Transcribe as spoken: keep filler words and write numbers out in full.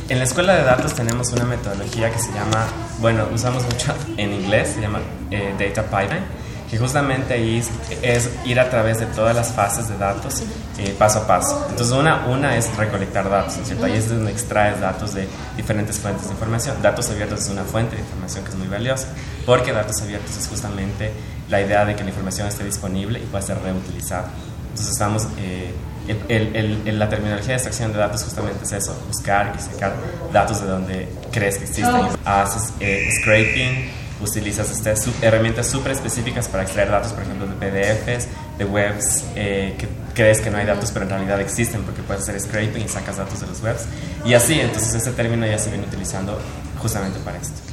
En la escuela de datos tenemos una metodología que se llama, bueno, usamos mucho en inglés, se llama eh, Data Pipeline, que justamente ahí es, es ir a través de todas las fases de datos eh, paso a paso. Entonces una, una es recolectar datos, ¿no es cierto? Ahí es donde extraes datos de diferentes fuentes de información. Datos abiertos es una fuente de información que es muy valiosa, porque datos abiertos es justamente la idea de que la información esté disponible y pueda ser reutilizada. Entonces estamos... Eh, El, el, el, la terminología de extracción de datos justamente es eso, buscar y sacar datos de donde crees que existen. Haces eh, scraping, utilizas este, sub, herramientas súper específicas para extraer datos, por ejemplo, de P D Fs, de webs eh, que crees que no hay datos, pero en realidad existen porque puedes hacer scraping y sacas datos de los webs. Y así, entonces este término ya se viene utilizando justamente para esto.